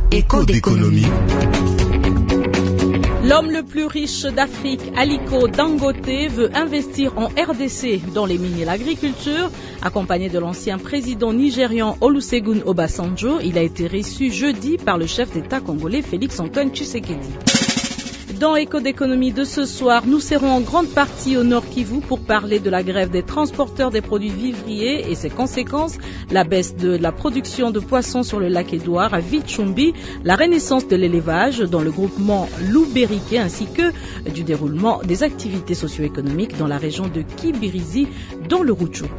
Écho d'économie. L'homme le plus riche d'Afrique, Aliko Dangote, veut investir en RDC dans les mines et l'agriculture. Accompagné de l'ancien président nigérian Olusegun Obasanjo, il a été reçu jeudi par le chef d'État congolais Félix Antoine Tshisekedi. Dans Écho d'économie de ce soir, nous serons en grande partie au Nord Kivu pour parler de la grève des transporteurs des produits vivriers et ses conséquences, la baisse de la production de poissons sur le lac Édouard à Vichumbi, la renaissance de l'élevage dans le groupement Loubériqué ainsi que du déroulement des activités socio-économiques dans la région de Kibirizi dans le Rutshuru.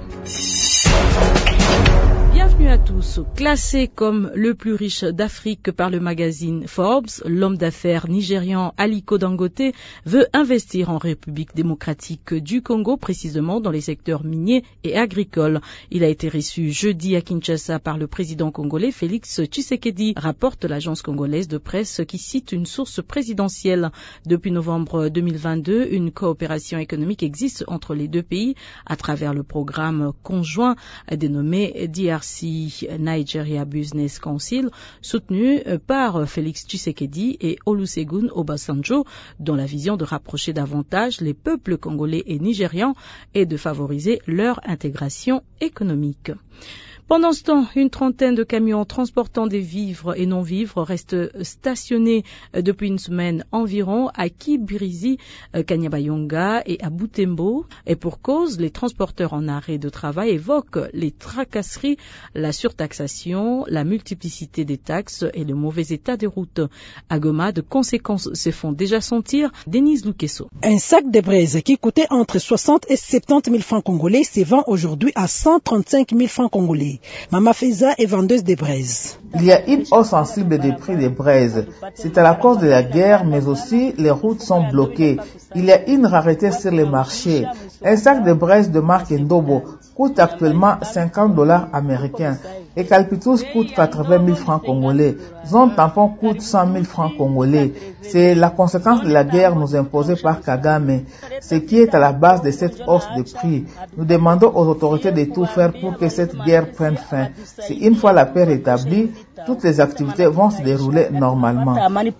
Bienvenue à tous. Classé comme le plus riche d'Afrique par le magazine Forbes, l'homme d'affaires nigérian Aliko Dangote veut investir en République démocratique du Congo, précisément dans les secteurs miniers et agricoles. Il a été reçu jeudi à Kinshasa par le président congolais Félix Tshisekedi, rapporte l'agence congolaise de presse qui cite une source présidentielle. Depuis novembre 2022, une coopération économique existe entre les deux pays à travers le programme conjoint dénommé DRC Nigeria Business Council, soutenu par Félix Tshisekedi et Olusegun Obasanjo, dont la vision de rapprocher davantage les peuples congolais et nigérians et de favoriser leur intégration économique. Pendant ce temps, une trentaine de camions transportant des vivres et non-vivres restent stationnés depuis une semaine environ à Kibirizi, Kanyabayonga et à Butembo. Et pour cause, les transporteurs en arrêt de travail évoquent les tracasseries, la surtaxation, la multiplicité des taxes et le mauvais état des routes. À Goma, de conséquences se font déjà sentir. Denise Lukeso. Un sac de braise qui coûtait entre 60 et 70 000 francs congolais se vend aujourd'hui à 135 000 francs congolais. Mama Feza est vendeuse de braises. Il y a une hausse sensible des prix des braises. C'est à la cause de la guerre, mais aussi les routes sont bloquées. Il y a une rareté sur les marchés. Un sac de braises de marque Ndobo coûte actuellement $50 américains. Eucalyptus coûte 80 000 francs congolais. Zone tampon coûte 100 000 francs congolais. C'est la conséquence de la guerre nous imposée par Kagame, ce qui est à la base de cette hausse de prix. Nous demandons aux autorités de tout faire pour que cette guerre prenne fin. Si une fois la paix rétablie, toutes les activités vont se dérouler normalement.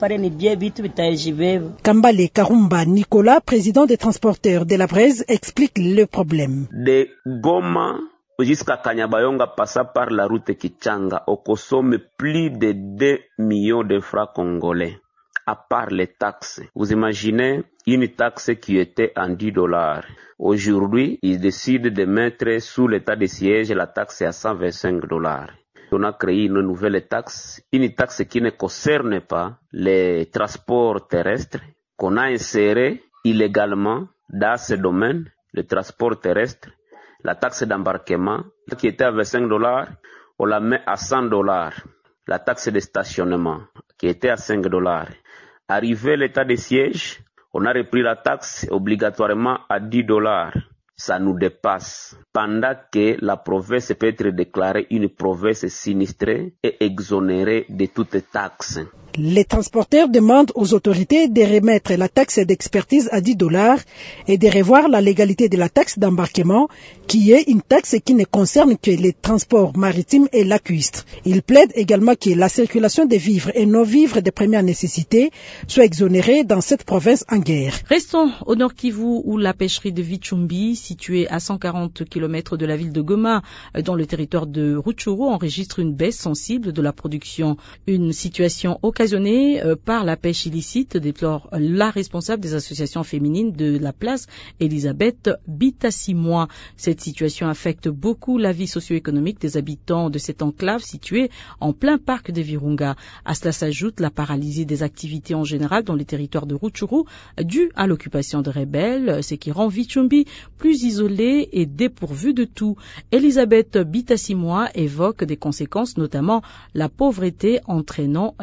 Kambale Karumba Nicolas, président des transporteurs de la braise, explique le problème. De Goma jusqu'à Kanyabayonga, passant par la route Kichanga, on consomme plus de 2 millions de francs congolais, à part les taxes. Vous imaginez une taxe qui était en $10. Aujourd'hui, ils décident de mettre sous l'état de siège la taxe à $125. On a créé une nouvelle taxe, une taxe qui ne concerne pas les transports terrestres, qu'on a inséré illégalement dans ce domaine, le transport terrestre. La taxe d'embarquement, qui était à $25, on la met à $100. La taxe de stationnement, qui était à $5. Arrivé l'état de siège, on a repris la taxe obligatoirement à $10. Ça nous dépasse. Pendant que la province peut être déclarée une province sinistrée et exonérée de toutes taxes. Les transporteurs demandent aux autorités de remettre la taxe d'expertise à $10 et de revoir la légalité de la taxe d'embarquement, qui est une taxe qui ne concerne que les transports maritimes et lacustres. Ils plaident également que la circulation des vivres et non-vivres de première nécessité soit exonérée dans cette province en guerre. Restons au Nord Kivu où la pêcherie de Vichumbi, située à 140 km de la ville de Goma, dans le territoire de Rutshuru, enregistre une baisse sensible de la production. Une situation occasionnée par la pêche illicite, déplore la responsable des associations féminines de la place, Elisabeth Bitasimois. Cette situation affecte beaucoup la vie socio-économique des habitants de cette enclave située en plein parc de Virunga. À cela s'ajoute la paralysie des activités en général dans les territoires de Rutshuru due à l'occupation de rebelles, ce qui rend Vichumbi plus isolé et dépourvu de tout. Elisabeth Bitasimois évoque des conséquences, notamment la pauvreté entraînant l'exploitation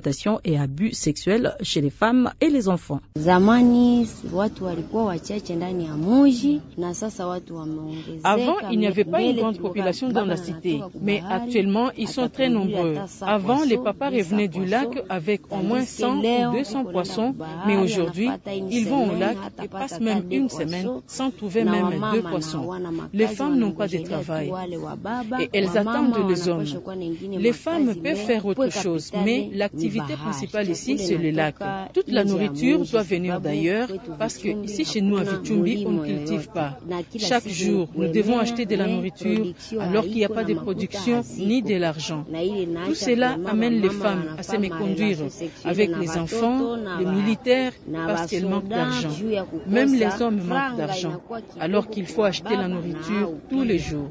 d'exploitation et abus sexuels chez les femmes et les enfants. Avant, il n'y avait pas une grande population dans la cité, mais actuellement, ils sont très nombreux. Avant, les papas revenaient du lac avec au moins 100 ou 200 poissons, mais aujourd'hui, ils vont au lac et passent même une semaine sans trouver même 2 poissons. Les femmes n'ont pas de travail et elles attendent les hommes. Les femmes peuvent faire autre chose, mais l'activité principale ici, c'est le lac. Toute la nourriture doit venir d'ailleurs parce que ici, chez nous, à Vichumbi, on ne cultive pas. Chaque jour, nous devons acheter de la nourriture alors qu'il n'y a pas de production ni de l'argent. Tout cela amène les femmes à se méconduire avec les enfants, les militaires, parce qu'elles manquent d'argent. Même les hommes manquent d'argent, alors qu'il faut acheter la nourriture tous les jours.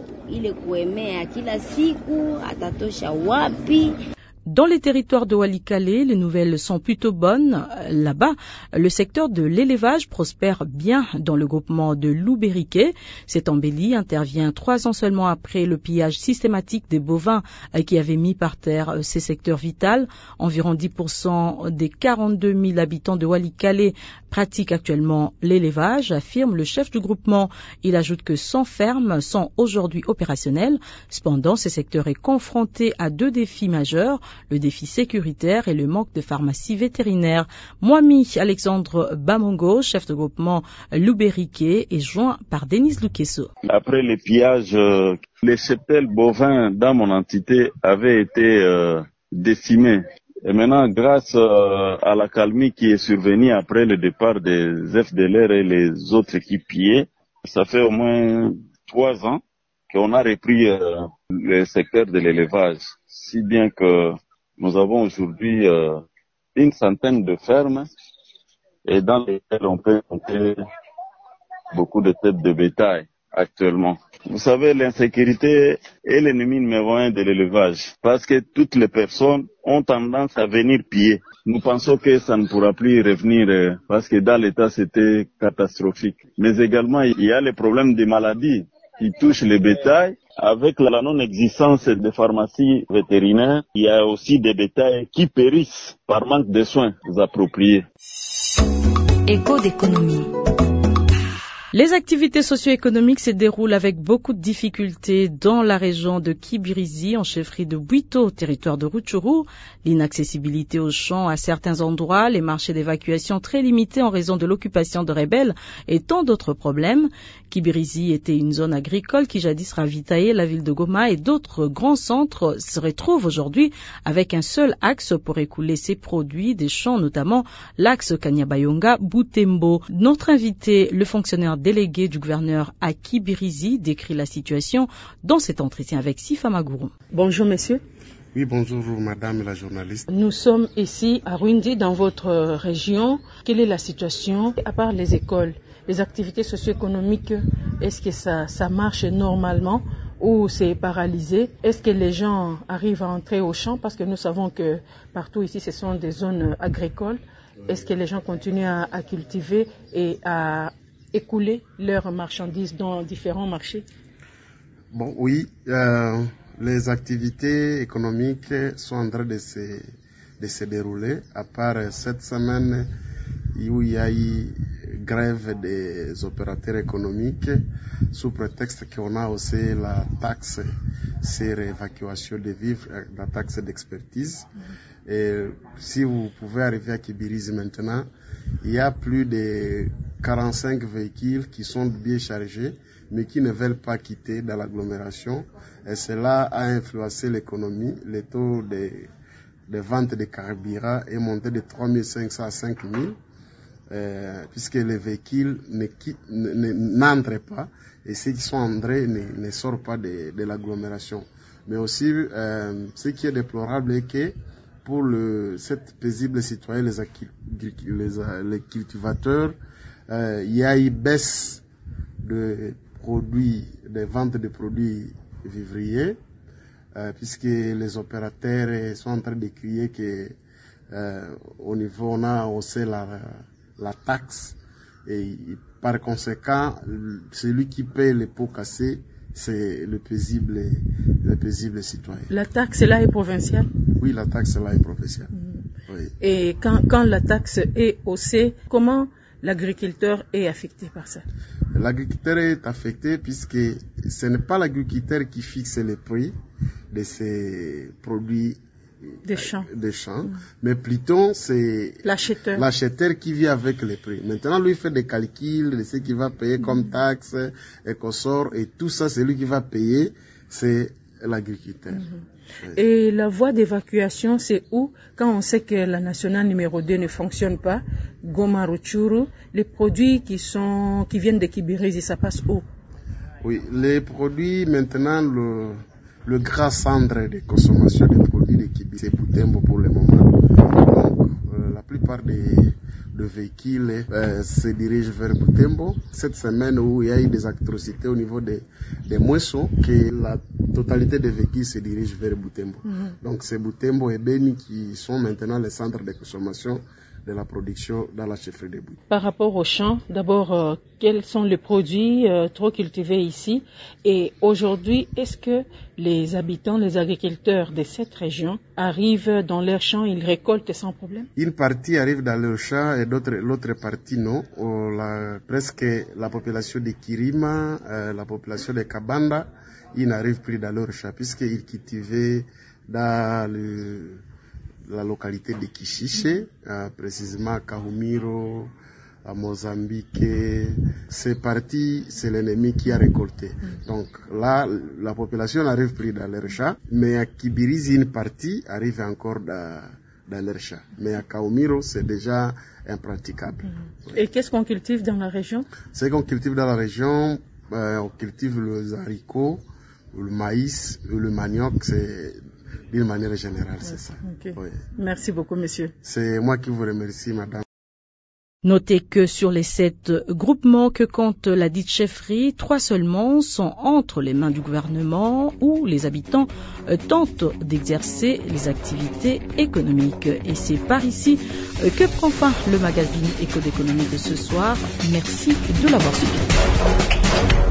Dans les territoires de Walikale, les nouvelles sont plutôt bonnes. Là-bas, le secteur de l'élevage prospère bien dans le groupement de Luberiké. Cette embellie intervient 3 ans seulement après le pillage systématique des bovins qui avait mis par terre ces secteurs vitaux. Environ 10% des 42 000 habitants de Walikale pratiquent actuellement l'élevage, affirme le chef du groupement. Il ajoute que 100 fermes sont aujourd'hui opérationnelles. Cependant, ce secteur est confronté à 2 défis majeurs. Le défi sécuritaire et le manque de pharmacie vétérinaire. Moami Alexandre Bamongo, chef de groupement Luberiké, est joint par Denise Lukeso. Après les pillages, les cheptels bovins dans mon entité avaient été décimés. Et maintenant, grâce à la calmie qui est survenue après le départ des FDLR et les autres équipiers, ça fait au moins 3 ans qu'on a repris le secteur de l'élevage. Si bien que nous avons aujourd'hui une centaine de fermes et dans lesquelles on peut compter beaucoup de têtes de bétail actuellement. Vous savez, l'insécurité est l'ennemi numéro 1 de l'élevage parce que toutes les personnes ont tendance à venir piller. Nous pensons que ça ne pourra plus revenir parce que dans l'état c'était catastrophique. Mais également il y a les problèmes des maladies qui touchent le bétail. Avec la non-existence des pharmacies vétérinaires, il y a aussi des bétails qui périssent par manque de soins appropriés. Écho d'économie. Les activités socio-économiques se déroulent avec beaucoup de difficultés dans la région de Kibirizi, en chefferie de Bwito, territoire de Rutshuru. L'inaccessibilité aux champs à certains endroits, les marchés d'évacuation très limités en raison de l'occupation de rebelles et tant d'autres problèmes. Kibirizi était une zone agricole qui jadis ravitaillait la ville de Goma et d'autres grands centres se retrouvent aujourd'hui avec un seul axe pour écouler ses produits des champs, notamment l'axe Kanyabayonga-Butembo. Notre invité, le fonctionnaire délégué du gouverneur à Kibirizi, décrit la situation dans cet entretien avec Sifa Maguru. Bonjour monsieur. Oui, bonjour madame la journaliste. Nous sommes ici à Rwindi, dans votre région. Quelle est la situation à part les écoles? Les activités socio-économiques, est-ce que ça marche normalement ou c'est paralysé? Est-ce que les gens arrivent à entrer au champ? Parce que nous savons que partout ici, ce sont des zones agricoles. Est-ce que les gens continuent à cultiver et à écouler leurs marchandises dans différents marchés? Bon, oui, les activités économiques sont en train de se dérouler, à part cette semaine où il y a eu grève des opérateurs économiques sous prétexte qu'on a aussi la taxe sur évacuation des vivres, la taxe d'expertise. Et si vous pouvez arriver à Kibirizi maintenant, il y a plus de 45 véhicules qui sont bien chargés, mais qui ne veulent pas quitter dans l'agglomération. Et cela a influencé l'économie. Le taux de vente de carburant est monté de 3 500 à 5 000. Puisque les véhicules n'entrent pas et ceux qui sont entrés ne sortent pas de l'agglomération. Mais aussi, ce qui est déplorable est que pour cette paisible citoyen, les cultivateurs, il y a eu baisse de ventes de produits vivriers, puisque les opérateurs sont en train de crier que au niveau on a haussé la taxe et par conséquent celui qui paye les pots cassés c'est le paisible citoyen. La taxe là est provinciale? Oui, la taxe là est provinciale. Oui. Et quand la taxe est haussée, comment l'agriculteur est affecté par ça? L'agriculteur est affecté puisque ce n'est pas l'agriculteur qui fixe les prix de ces produits des champs, mais plutôt c'est l'acheteur qui vit avec les prix. Maintenant, lui fait des calculs de ce qu'il va payer comme taxe, écosor, et tout ça, c'est lui qui va payer, c'est l'agriculteur. Oui. Et la voie d'évacuation, c'est où? Quand on sait que la nationale numéro 2 ne fonctionne pas, Goma Rutshuru, les produits qui viennent de Kibirizi, ça passe où? Oui, les produits, maintenant, le grand centre de consommation des produits de Kibirizi, c'est Butembo pour le moment. Donc, la plupart des véhicules se dirigent vers Butembo. Cette semaine où il y a eu des atrocités au niveau des moissons, que la totalité des véhicules se dirigent vers Butembo. Donc c'est Butembo et Beni qui sont maintenant les centres de consommation de la production dans la chefferie de Butembo. Par rapport aux champs, d'abord, quels sont les produits trop cultivés ici? Et aujourd'hui, est-ce que les habitants, les agriculteurs de cette région arrivent dans leurs champs, ils récoltent sans problème? Une partie arrive dans leurs champs et l'autre partie non. Presque la population de Kirima, la population de Kabanda, ils n'arrivent plus dans leurs champs puisqu'ils cultivaient dans la localité de Kishiche, précisément à Kahumiro, à Mozambique. C'est parti, c'est l'ennemi qui a récolté. Donc là, la population n'arrive plus dans leur champ, mais à Kibirizi, une partie arrive encore dans leur champ. Mais à Kahumiro, c'est déjà impraticable. Et qu'est-ce qu'on cultive dans la région? Ce qu'on cultive dans la région, on cultive les haricots, le maïs, le manioc, c'est d'une manière générale, c'est ça. Okay. Oui. Merci beaucoup, monsieur. C'est moi qui vous remercie, madame. Notez que sur les 7 groupements que compte la dite chefferie, 3 seulement sont entre les mains du gouvernement où les habitants tentent d'exercer les activités économiques. Et c'est par ici que prend fin le magazine Éco d'économie de ce soir. Merci de l'avoir suivi.